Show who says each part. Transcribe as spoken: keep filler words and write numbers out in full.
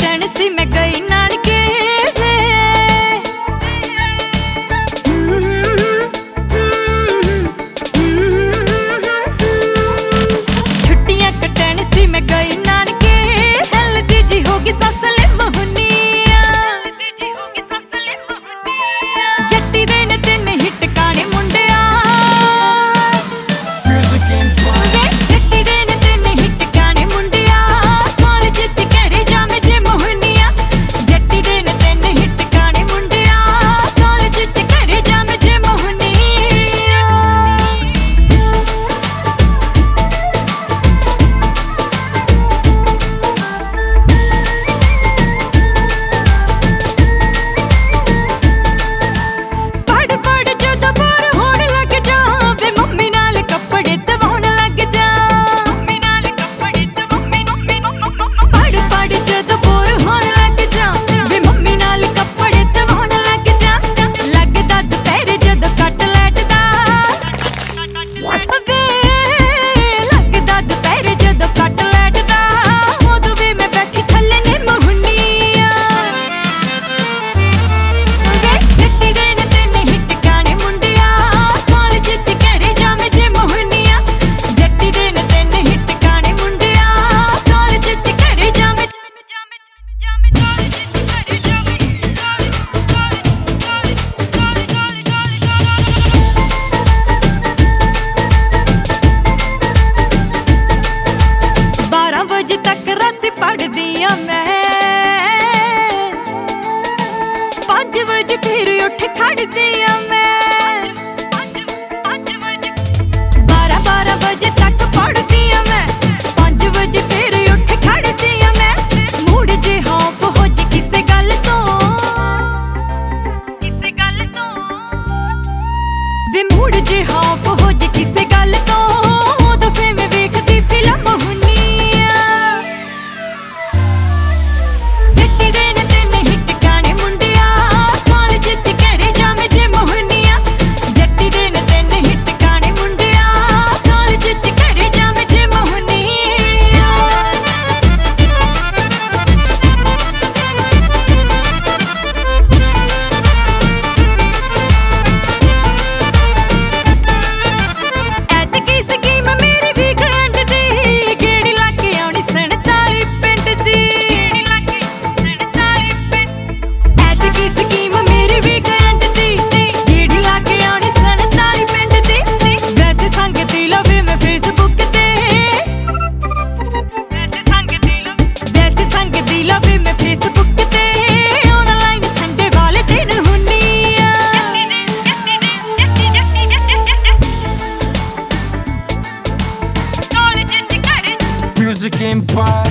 Speaker 1: कटण सी मैं गई नानके छुट्टियां कटण सी मैं गई नानके हेल्दी जी होगी ससले मोहनिया जट्टी दे ने तीन हिट गाने मुंडिया जट्टी दे ने तीन हिट गाने मुंडिया कॉलेज च करे जामे जे मोहनिया जट्टी दे ने तीन हिट गाने मुंडिया कॉलेज च करे जामे जे मोहनिया पढ़ पढ़ जद बोर होण लग जा वे मम्मी नाल कपड़े धवाउण लग जा मम्मी नाल कपड़े धवाउण पढ़ पढ़ जद बोर होण लग जा वे मम्मी नाल कपड़े धवाउण लग जा लगदा दुपहर जद कटलैट दा वे लगदा दुपहर जद कटलैट दा उदों भी मैं बैठी थल्ले ने मोहनिया जट्टी दे ने तीन हिट गाने मुंडिया कॉलेज च करे जामे जे मोहनिया जट्टी दे ने तीन हिट गाने मुंडिया कॉलेज च करे जामे बारह बजे तक रात पढ़दी आ मैं पांच बजे फिर उठ खड़दी आ मैं बारह बारह बजे तक पढ़दी आ मैं पांच बजे फिर उठ खड़दी आ मैं मूड जे हाफ हो जी किसे गल तो किसे गल तो वे मूड जे हाफ हो जी किसे गल तो उदों फिर मैं वेखदी फिल्म हुन्निया जट्टी दे ने तीन हिट गाने मुंडिया कॉलेज च करे जामे जे मोहनिया जट्टी दे ने तीन हिट गाने मुंडिया कॉलेज च करे जामे जे मोहनिया ਐਤਕੀ ਸਕੀਮ ਮੇਰੀ ਵੀਕਐਂਡ ਦੀ ਗੇੜੀ ਲਾ ਕੇ ਆਉਣੀ ਸੰਤਾਲੀ ਪਿੰਡ ਦੀ ਐਤਕੀ ਸਕੀਮ ਮੇਰੀ ਵੀਕਐਂਡ ਦੀ ਗੇੜੀ ਲਾ ਕੇ ਆਉਣੀ ਸੰਤਾਲੀ ਪਿੰਡ ਦੀ ਵੈਸੇ ਸੰਗਤੀ ਲਵੇ ਮੈਂ ਫੇਸਬੁੱਕ ਤੇ ਵੈਸੇ ਸੰਗਤੀ ਲਵੇ ਵੈਸੇ ਸੰਗਤੀ ਲਵੇ ਮੈਂ ਫੇਸਬੁੱਕ ਤੇ ਆਨਲਾਈਨ ਸੰਡੇ ਵਾਲੇ ਦਿਨ ਹੁੰਨੀਆ
Speaker 2: Music Empire.